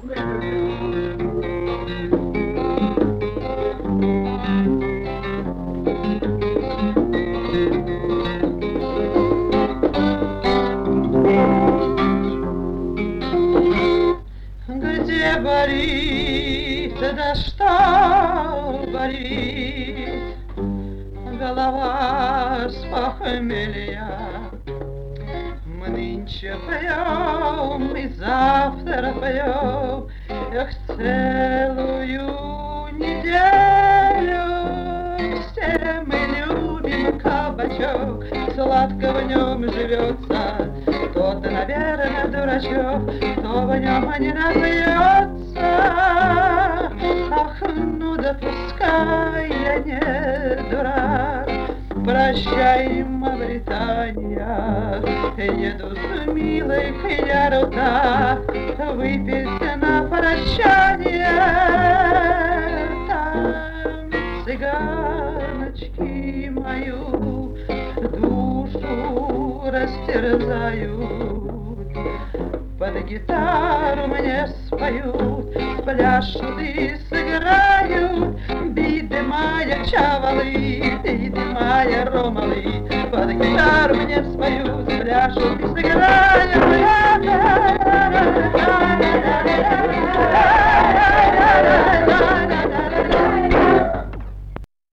Где болит, да что болит, голова с похмелья. Мы нынче поем и завтра поем, эх, целую неделю. Все мы любим кабачок, сладко в нем живется. Кто-то, наверное, дурачок, кто в нем не напьется. Ах, ну да пускай я не дурак. Прощай, Мавритания, еду с милой к Яру-так, выпить на прощание. Там цыганочки мою душу растерзают, под гитару мне споют, спляшут и сыграют. Биды моя чавалы, биды моя ромалы, под гитару мне споют, спляшут и сыграют.